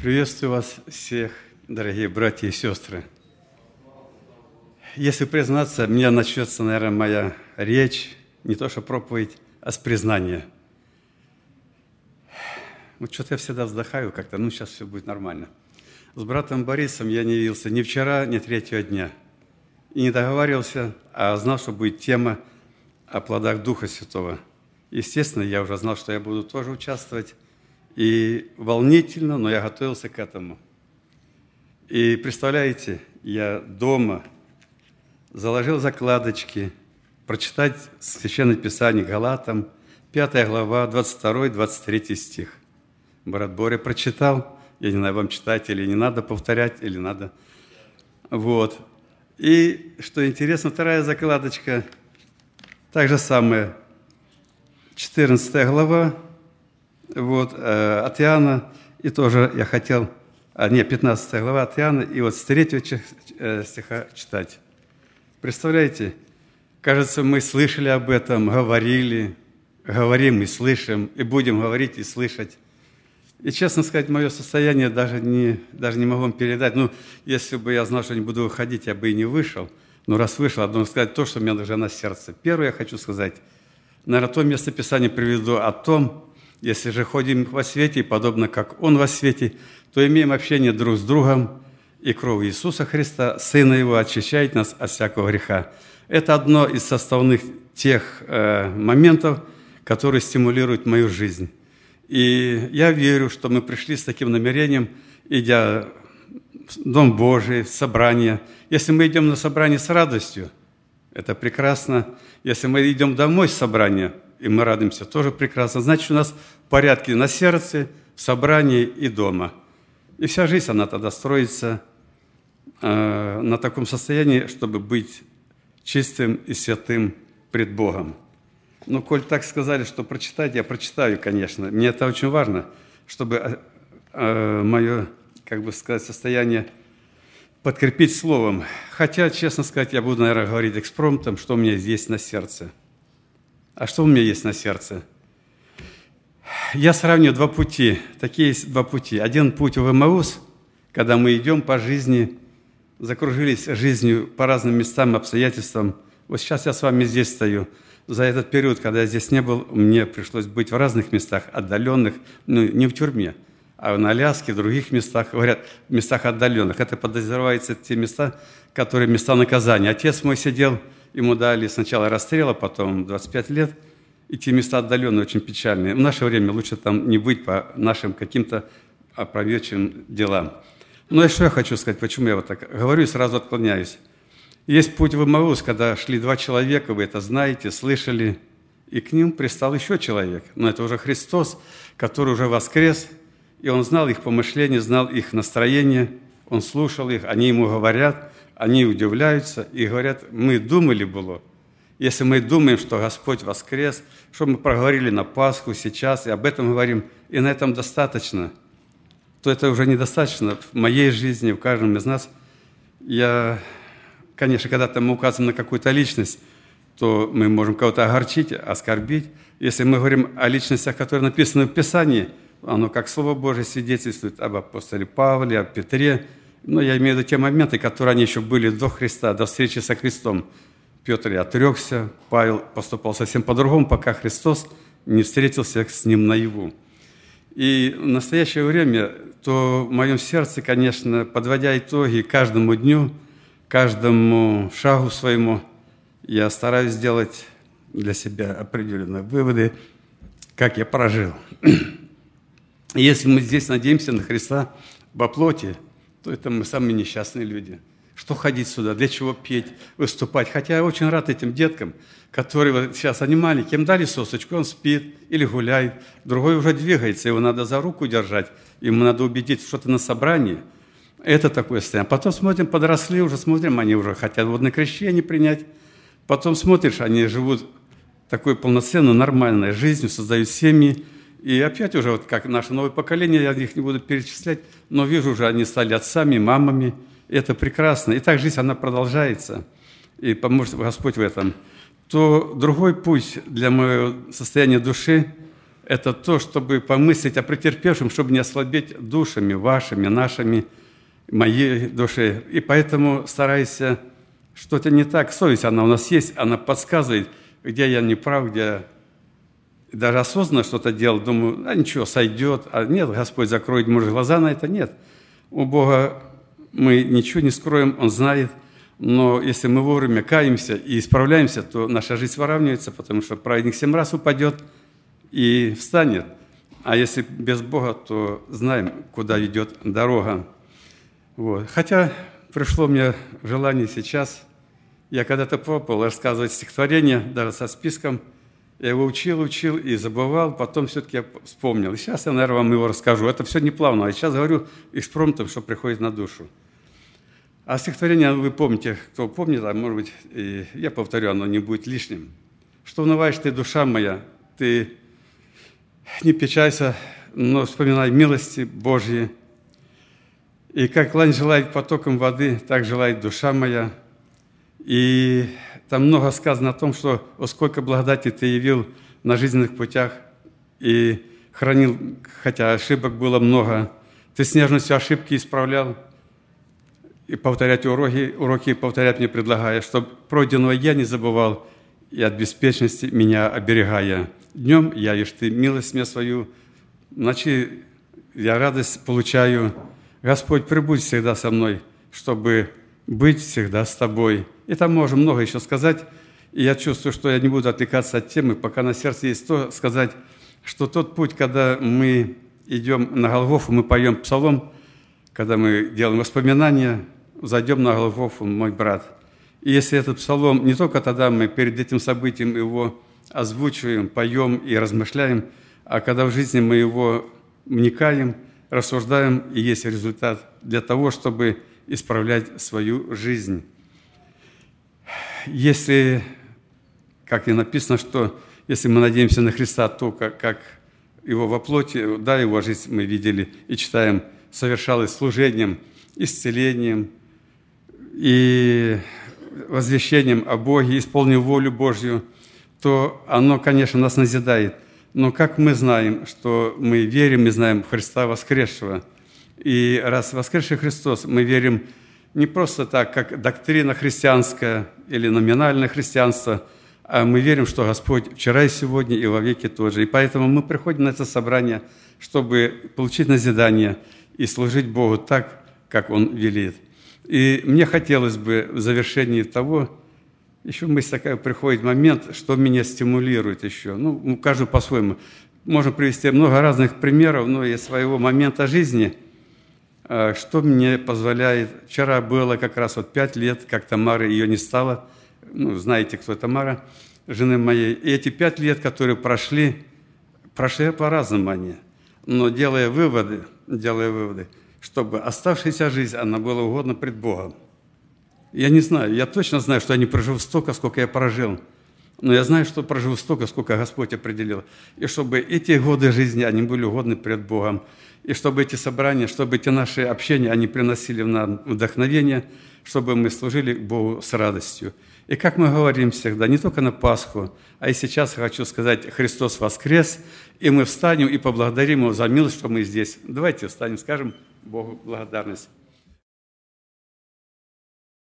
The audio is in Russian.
Приветствую вас всех, дорогие братья и сестры. Если признаться, меня начнется, наверное, моя речь, не то что проповедь, а с признания. Вот что-то я всегда вздыхаю как-то, сейчас все будет нормально. С братом Борисом я не виделся ни вчера, ни третьего дня. И не договаривался, а знал, что будет тема о плодах Духа Святого. Естественно, я уже знал, что я буду тоже участвовать. И волнительно, но я готовился к этому. И представляете, я дома заложил закладочки, прочитать Священное Писание Галатам, 5 глава, 22-23 стих. Брат Боря прочитал, я не знаю, вам читать или не надо повторять, или надо. Вот. И, что интересно, вторая закладочка, так же самое, 14 глава, от Иоанна, и тоже я хотел, 15 глава от Иоанна, и вот с 3 стиха читать. Представляете, кажется, мы слышали об этом, говорим и слышим, и будем говорить и слышать. И, честно сказать, мое состояние даже не могу вам передать. Если бы я знал, что не буду выходить, я бы и не вышел. Но раз вышел, одно сказать то, что у меня уже на сердце. Первое я хочу сказать, наверное, то местописание приведу о том, если же ходим во свете, подобно как Он во свете, то имеем общение друг с другом, и кровь Иисуса Христа, Сына Его, очищает нас от всякого греха. Это одно из составных тех моментов, которые стимулируют мою жизнь. И я верю, что мы пришли с таким намерением, идя в Дом Божий, в собрание. Если мы идем на собрание с радостью, это прекрасно. Если мы идем домой с собрания, и мы радуемся, тоже прекрасно. Значит, у нас порядки на сердце, в собрании и дома. И вся жизнь, она тогда строится на таком состоянии, чтобы быть чистым и святым пред Богом. Коль так сказали, что прочитать, я прочитаю, конечно. Мне это очень важно, чтобы мое, состояние подкрепить словом. Хотя, честно сказать, я буду, наверное, говорить экспромтом, что у меня есть на сердце. А что у меня есть на сердце? Я сравню два пути. Такие есть два пути. Один путь в Эмаус, когда мы идем по жизни, закружились жизнью по разным местам, обстоятельствам. Вот сейчас я с вами здесь стою. За этот период, когда я здесь не был, мне пришлось быть в разных местах, отдаленных, не в тюрьме, а на Аляске, в других местах, говорят, в местах отдаленных. Это подозревается те места, которые места наказания. Отец мой сидел, ему дали сначала расстрел, а потом 25 лет. И те места отдаленные, очень печальные. В наше время лучше там не быть по нашим каким-то опрометчивым делам. И что я хочу сказать, почему я вот так говорю и сразу отклоняюсь. Есть путь в Эмаус, когда шли два человека, вы это знаете, слышали, и к ним пристал еще человек. Но это уже Христос, который уже воскрес, и Он знал их помышления, знал их настроение, Он слушал их, они Ему говорят, они удивляются и говорят, мы думали было, если мы думаем, что Господь воскрес, что мы проговорили на Пасху сейчас, и об этом говорим, и на этом достаточно, то это уже недостаточно в моей жизни, в каждом из нас. Конечно, когда мы указываем на какую-то личность, то мы можем кого-то огорчить, оскорбить. Если мы говорим о личностях, которые написаны в Писании, оно как Слово Божие свидетельствует об апостоле Павле, о Петре. Я имею в виду те моменты, которые они еще были до Христа, до встречи со Христом. Петр и отрекся, Павел поступал совсем по-другому, пока Христос не встретился с ним наяву. И в настоящее время, то в моем сердце, конечно, подводя итоги каждому дню, каждому шагу своему, я стараюсь сделать для себя определенные выводы, как я прожил. Если мы здесь надеемся на Христа во плоти, то это мы самые несчастные люди. Что ходить сюда, для чего петь, выступать? Хотя я очень рад этим деткам, которые сейчас, они маленькие, им дали сосочку, он спит или гуляет, другой уже двигается, его надо за руку держать, ему надо убедить, что ты на собрании. Это такое состояние. Потом смотрим, подросли уже, смотрим, они уже хотят водное крещение принять. Потом смотришь, они живут такой полноценной, нормальной жизнью, создают семьи. И опять уже, как наше новое поколение, я их не буду перечислять, но вижу уже, они стали отцами, мамами. Это прекрасно. И так жизнь, она продолжается. И поможет Господь в этом. То другой путь для моего состояния души, это то, чтобы помыслить о претерпевшем, чтобы не ослабеть душами вашими, нашими, моей душе. И поэтому старайся, что-то не так. Совесть, она у нас есть, она подсказывает, где я не прав, где даже осознанно что-то делал, думаю, ничего, сойдет. А нет, Господь закроет, может, глаза на это. Нет. У Бога мы ничего не скроем, Он знает. Но если мы вовремя каемся и исправляемся, то наша жизнь выравнивается, потому что праведник 7 раз упадет и встанет. А если без Бога, то знаем, куда ведет дорога. Вот. Хотя пришло мне желание сейчас, я когда-то пробовал рассказывать стихотворение, даже со списком, я его учил и забывал, потом все-таки я вспомнил. И сейчас я, наверное, вам его расскажу. Это все не плавно, а сейчас говорю экспромтом, что приходит на душу. А стихотворение вы помните, кто помнит, а может быть, и я повторю, оно не будет лишним. «Что унываешь ты, душа моя, ты не печалься, но вспоминай милости Божьи. И как лань желает потоком воды, так желает душа моя». И там много сказано о том, что «О, сколько благодати ты явил на жизненных путях и хранил, хотя ошибок было много. Ты с нежностью ошибки исправлял, и повторять уроки повторять мне предлагая, чтоб пройденного я не забывал, и от беспечности меня оберегая. Днем явишь ты милость мне свою, в ночи я радость получаю. Господь, прибудь всегда со мной, чтобы быть всегда с тобой». И там можно много еще сказать, и я чувствую, что я не буду отвлекаться от темы, пока на сердце есть то сказать, что тот путь, когда мы идем на Голгофу, мы поем псалом, когда мы делаем воспоминания, зайдем на Голгофу, мой брат. И если этот псалом, не только тогда мы перед этим событием его озвучиваем, поем и размышляем, а когда в жизни мы его вникаем, рассуждаем, и есть результат для того, чтобы исправлять свою жизнь. Если, как и написано, что если мы надеемся на Христа, то как Его во плоти, да, Его жизнь мы видели и читаем, совершалась служением, исцелением и возвещением о Боге, исполнив волю Божью, то оно, конечно, нас назидает. Но как мы знаем, что мы верим и знаем Христа воскресшего, и раз воскресший Христос, мы верим не просто так, как доктрина христианская или номинальное христианство, а мы верим, что Господь вчера и сегодня и вовеки тот же. И поэтому мы приходим на это собрание, чтобы получить назидание и служить Богу так, как Он велит. И мне хотелось бы в завершении того, еще мысль такая, приходит момент, что меня стимулирует еще. Ну, каждый по-своему. Можно привести много разных примеров, но из своего момента жизни, что мне позволяет. Вчера было как раз 5 лет, как Тамара, ее не стало. Ну, знаете, кто Тамара, жены моей. И эти 5 лет, которые прошли по-разному они. Но делая выводы, чтобы оставшаяся жизнь, она была угодна пред Богом. Я не знаю, я точно знаю, что я не проживу столько, сколько я прожил. Но я знаю, что проживу столько, сколько Господь определил. И чтобы эти годы жизни, они были угодны пред Богом. И чтобы эти собрания, чтобы эти наши общения, они приносили нам вдохновение, чтобы мы служили Богу с радостью. И как мы говорим всегда, не только на Пасху, а и сейчас хочу сказать, Христос воскрес, и мы встанем и поблагодарим Его за милость, что мы здесь. Давайте встанем, скажем Богу благодарность.